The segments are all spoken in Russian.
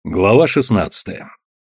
Глава 16.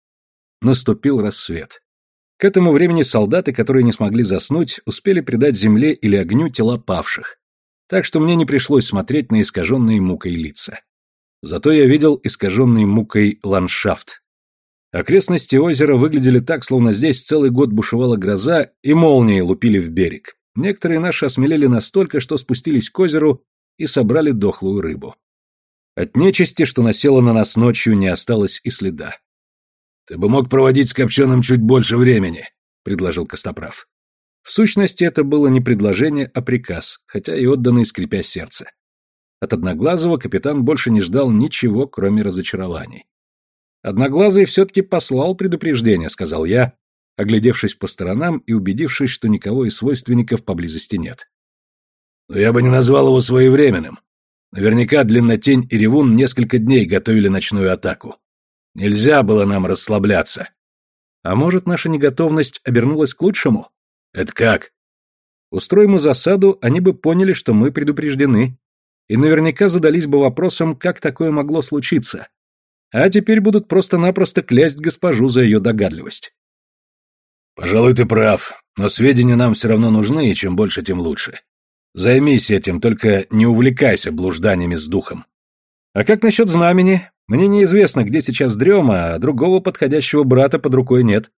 Наступил рассвет. К этому времени солдаты, которые не смогли заснуть, успели предать земле или огню тела павших, так что мне не пришлось смотреть на искаженные мукой лица. Зато я видел искаженный мукой ландшафт. Окрестности озера выглядели так, словно здесь целый год бушевала гроза и молнии лупили в берег. Некоторые наши осмелели настолько, что спустились к озеру и собрали дохлую рыбу. От нечисти, что насела на нас ночью, не осталось и следа. «Ты бы мог проводить с Копченым чуть больше времени», — предложил Костоправ. В сущности, это было не предложение, а приказ, хотя и отданный, скрипя сердце. От Одноглазого капитан больше не ждал ничего, кроме разочарований. «Одноглазый все-таки послал предупреждение», — сказал я, оглядевшись по сторонам и убедившись, что никого из свойственников поблизости нет. «Но я бы не назвал его своевременным. Наверняка Длиннотень и Ревун несколько дней готовили ночную атаку. Нельзя было нам расслабляться». «А может, наша неготовность обернулась к лучшему?» «Это как?» «Устроим мы засаду, они бы поняли, что мы предупреждены, и наверняка задались бы вопросом, как такое могло случиться. А теперь будут просто-напросто клясть госпожу за ее догадливость». «Пожалуй, ты прав, но сведения нам все равно нужны, и чем больше, тем лучше. Займись этим, только не увлекайся блужданиями с духом». «А как насчет знамени? Мне неизвестно, где сейчас Дрема, а другого подходящего брата под рукой нет».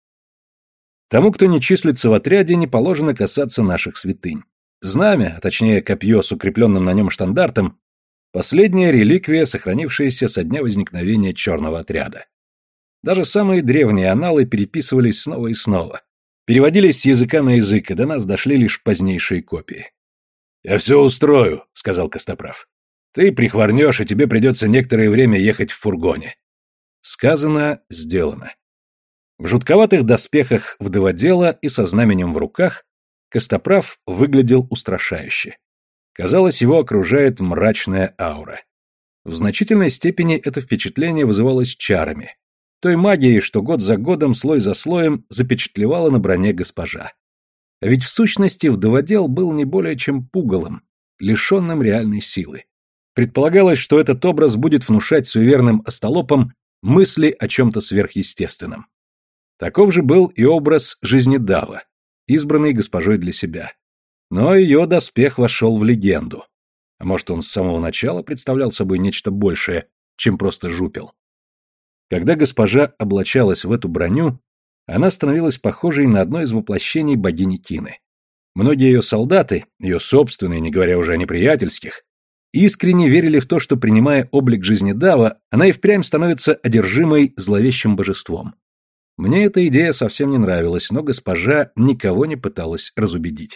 Тому, кто не числится в отряде, не положено касаться наших святынь. Знамя, а точнее копье с укрепленным на нем штандартом, последняя реликвия, сохранившаяся со дня возникновения черного отряда. Даже самые древние аналы переписывались снова и снова, переводились с языка на язык, и до нас дошли лишь позднейшие копии. «Я все устрою», — сказал Костоправ. «Ты прихворнешь, и тебе придется некоторое время ехать в фургоне». Сказано, сделано. В жутковатых доспехах вдоводела и со знаменем в руках Костоправ выглядел устрашающе. Казалось, его окружает мрачная аура. В значительной степени это впечатление вызывалось чарами, той магией, что год за годом, слой за слоем запечатлевала на броне госпожа. А ведь в сущности вдоводел был не более чем пугалом, лишенным реальной силы. Предполагалось, что этот образ будет внушать суеверным остолопам мысли о чем-то сверхъестественном. Таков же был и образ Жизнедава, избранный госпожой для себя. Но ее доспех вошел в легенду. А может, он с самого начала представлял собой нечто большее, чем просто жупел. Когда госпожа облачалась в эту броню, она становилась похожей на одно из воплощений богини Кины. Многие ее солдаты, ее собственные, не говоря уже о неприятельских, искренне верили в то, что, принимая облик Жизнедава, она и впрямь становится одержимой зловещим божеством. Мне эта идея совсем не нравилась, но госпожа никого не пыталась разубедить.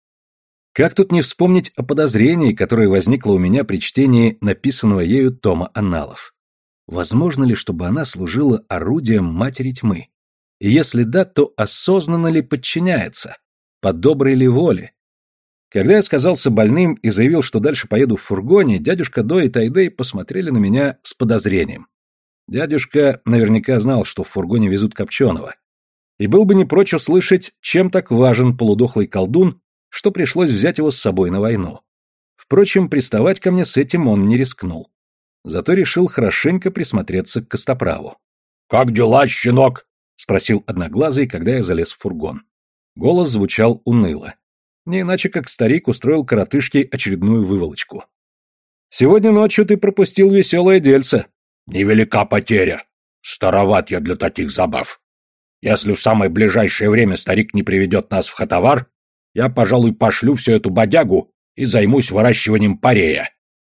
Как тут не вспомнить о подозрении, которое возникло у меня при чтении написанного ею тома аналов? Возможно ли, чтобы она служила орудием Матери Тьмы? И если да, то осознанно ли подчиняется? По доброй ли воле? Когда я сказался больным и заявил, что дальше поеду в фургоне, дядюшка До и Тайдей посмотрели на меня с подозрением. Дядюшка наверняка знал, что в фургоне везут Копченого, и был бы не прочь услышать, чем так важен полудохлый колдун, что пришлось взять его с собой на войну. Впрочем, приставать ко мне с этим он не рискнул. Зато решил хорошенько присмотреться к Костоправу. «Как дела, щенок?» — спросил Одноглазый, когда я залез в фургон. Голос звучал уныло. Не иначе, как старик устроил коротышке очередную выволочку. «Сегодня ночью ты пропустил веселое дельце». «Невелика потеря. Староват я для таких забав. Если в самое ближайшее время старик не приведет нас в Хатавар, я, пожалуй, пошлю всю эту бодягу и займусь выращиванием парея».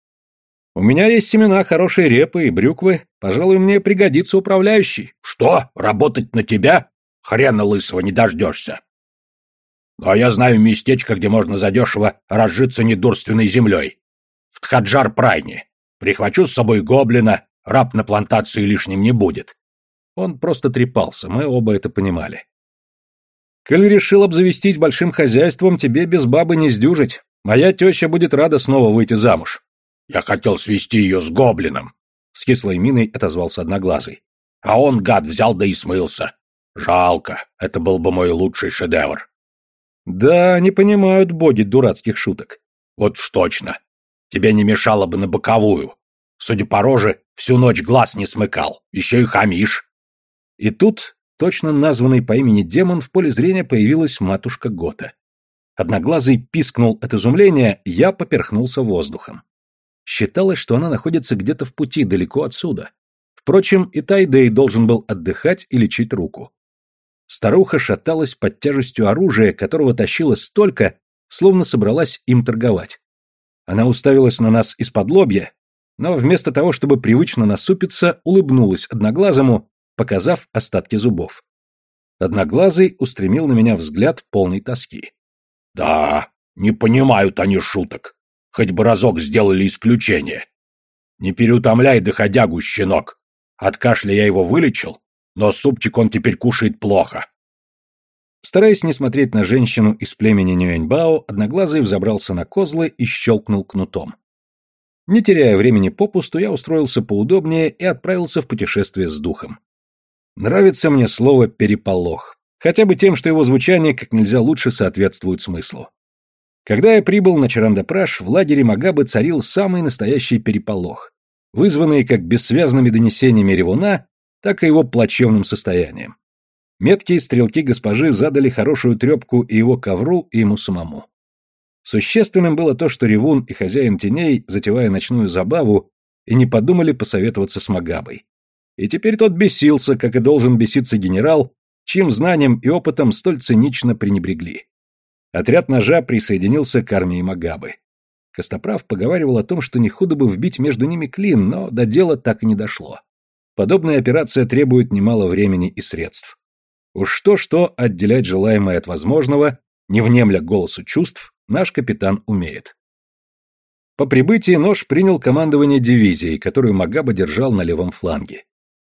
«У меня есть семена хорошей репы и брюквы. Пожалуй, мне пригодится управляющий». «Что? Работать на тебя? Хрена лысого не дождешься. А я знаю местечко, где можно задешево разжиться недурственной землей. В Тхаджар-Прайне. Прихвачу с собой гоблина, раб на плантации лишним не будет». Он просто трепался, мы оба это понимали. «Коль решил обзавестись большим хозяйством, тебе без бабы не сдюжить. Моя теща будет рада снова выйти замуж». «Я хотел свести ее с гоблином», — с кислой миной отозвался Одноглазый. «А он, гад, взял да и смылся. Жалко, это был бы мой лучший шедевр». «Да, не понимают боги дурацких шуток». «Вот уж точно. Тебе не мешало бы на боковую. Судя по роже, всю ночь глаз не смыкал. Еще и хамишь. И тут, точно названный по имени демон, в поле зрения появилась матушка Гота. Одноглазый пискнул от изумления, я поперхнулся воздухом. Считалось, что она находится где-то в пути, далеко отсюда. Впрочем, и Тайдей должен был отдыхать и лечить руку. Старуха шаталась под тяжестью оружия, которого тащила столько, словно собралась им торговать. Она уставилась на нас из-под лобья, но вместо того, чтобы привычно насупиться, улыбнулась Одноглазому, показав остатки зубов. Одноглазый устремил на меня взгляд полной тоски. Да, не понимают они шуток. Хоть бы разок сделали исключение. Не переутомляй доходягу, щенок. От кашля я его вылечил, но супчик он теперь кушает плохо. Стараясь не смотреть на женщину из племени Нюэньбао, Одноглазый взобрался на козлы и щелкнул кнутом. Не теряя времени попусту, я устроился поудобнее и отправился в путешествие с духом. Нравится мне слово «переполох», хотя бы тем, что его звучание как нельзя лучше соответствует смыслу. Когда я прибыл на Чарандапраш, в лагере Магабы царил самый настоящий переполох, вызванный как бессвязными донесениями ревуна, так и его плачевным состоянием. Меткие стрелки госпожи задали хорошую трепку и его ковру, и ему самому. Существенным было то, что ревун и хозяин теней, затевая ночную забаву, и не подумали посоветоваться с Магабой. И теперь тот бесился, как и должен беситься генерал, чьим знанием и опытом столь цинично пренебрегли. Отряд ножа присоединился к армии Магабы. Костоправ поговаривал о том, что не худо бы вбить между ними клин, но до дела так и не дошло. Подобная операция требует немало времени и средств. Уж что-что отделять желаемое от возможного, не внемля голосу чувств, наш капитан умеет. По прибытии нож принял командование дивизией, которую Магаба держал на левом фланге.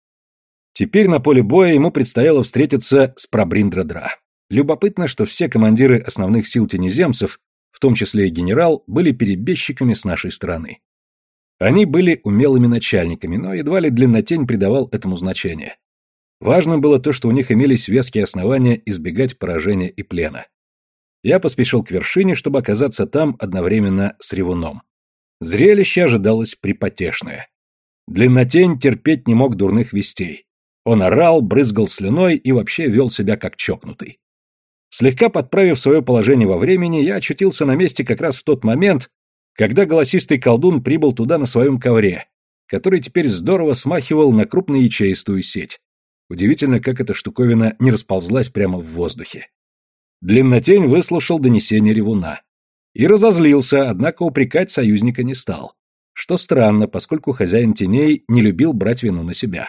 Теперь на поле боя ему предстояло встретиться с Прабриндра-Дра. Любопытно, что все командиры основных сил тенеземцев, в том числе и генерал, были перебежчиками с нашей стороны. Они были умелыми начальниками, но едва ли Длиннотень придавал этому значение. Важным было то, что у них имелись веские основания избегать поражения и плена. Я поспешил к вершине, чтобы оказаться там одновременно с ревуном. Зрелище ожидалось припотешное. Длиннотень терпеть не мог дурных вестей. Он орал, брызгал слюной и вообще вел себя как чокнутый. Слегка подправив свое положение во времени, я очутился на месте как раз в тот момент, когда голосистый колдун прибыл туда на своем ковре, который теперь здорово смахивал на крупноячеистую сеть. Удивительно, как эта штуковина не расползлась прямо в воздухе. Длиннотень выслушал донесение ревуна. И разозлился, однако упрекать союзника не стал. Что странно, поскольку хозяин теней не любил брать вину на себя.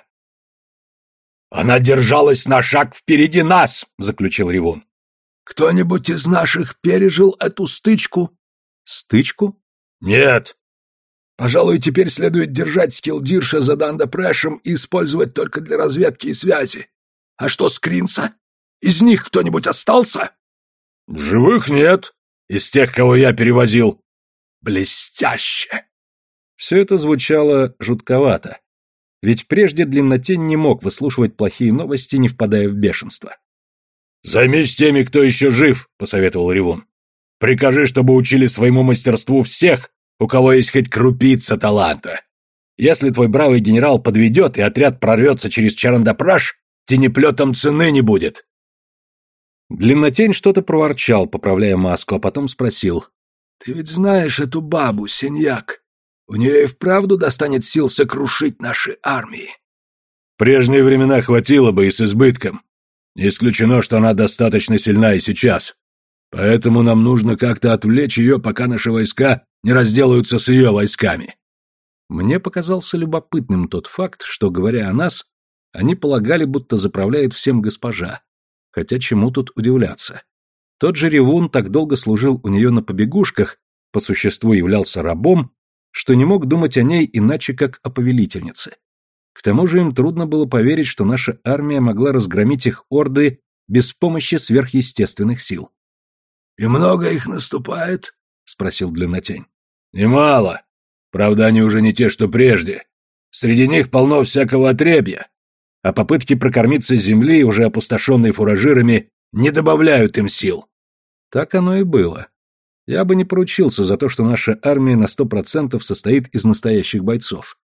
«Она держалась на шаг впереди нас!» — заключил ревун. «Кто-нибудь из наших пережил эту стычку?» «Стычку?» «Нет». «Пожалуй, теперь следует держать Скилдирша за Дандапрэшем и использовать только для разведки и связи. А что с Кринса? Из них кто-нибудь остался?» «В живых нет. Из тех, кого я перевозил». «Блестяще!» Все это звучало жутковато. Ведь прежде Длиннотень не мог выслушивать плохие новости, не впадая в бешенство. «Займись теми, кто еще жив», — посоветовал ревун. «Прикажи, чтобы учили своему мастерству всех, у кого есть хоть крупица таланта. Если твой бравый генерал подведет и отряд прорвется через Чарандапраш, тенеплетом цены не будет». Длиннотень что-то проворчал, поправляя маску, а потом спросил. «Ты ведь знаешь эту бабу, Синьяк? У нее и вправду достанет сил сокрушить наши армии». В прежние времена хватило бы и с избытком. Не исключено, что она достаточно сильна и сейчас. Поэтому нам нужно как-то отвлечь ее, пока наши войска не разделаются с ее войсками. Мне показался любопытным тот факт, что, говоря о нас, они полагали, будто заправляет всем госпожа. Хотя чему тут удивляться? Тот же ревун так долго служил у нее на побегушках, по существу являлся рабом, что не мог думать о ней иначе, как о повелительнице. К тому же им трудно было поверить, что наша армия могла разгромить их орды без помощи сверхъестественных сил. «И много их наступает?» — спросил Длиннотень. «Немало. Правда, они уже не те, что прежде. Среди них полно всякого отребья. А попытки прокормиться с земли, уже опустошенной фуражирами, не добавляют им сил». Так оно и было. Я бы не поручился за то, что наша армия на 100% состоит из настоящих бойцов.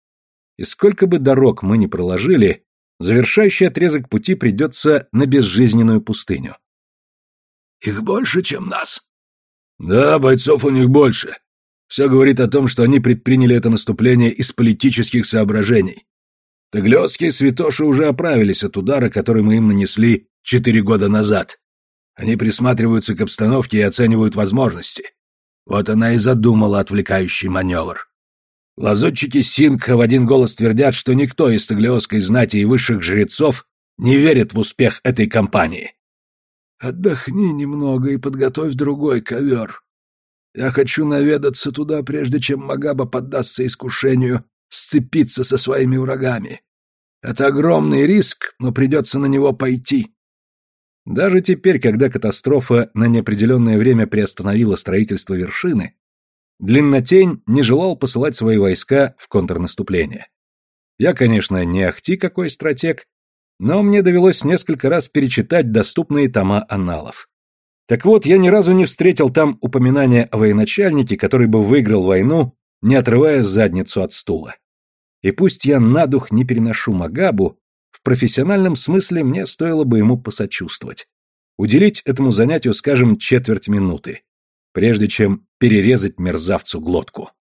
И сколько бы дорог мы ни проложили, завершающий отрезок пути придется на безжизненную пустыню. Их больше, чем нас. Да, бойцов у них больше. Все говорит о том, что они предприняли это наступление из политических соображений. Таглиосские святоши уже оправились от удара, который мы им нанесли 4 года назад. Они присматриваются к обстановке и оценивают возможности. Вот она и задумала отвлекающий маневр. Лазутчики Сингха в один голос твердят, что никто из таглиосской знати и высших жрецов не верит в успех этой кампании. Отдохни немного и подготовь другой ковер. Я хочу наведаться туда, прежде чем Магаба поддастся искушению сцепиться со своими врагами. Это огромный риск, но придется на него пойти. Даже теперь, когда катастрофа на неопределенное время приостановила строительство вершины, Длиннотень не желал посылать свои войска в контрнаступление. Я, конечно, не ахти какой стратег, но мне довелось несколько раз перечитать доступные тома анналов. Так вот, я ни разу не встретил там упоминания о военачальнике, который бы выиграл войну, не отрывая задницу от стула. И пусть я на дух не переношу Магабу, в профессиональном смысле мне стоило бы ему посочувствовать. Уделить этому занятию, скажем, 15 минут, прежде чем перерезать мерзавцу глотку.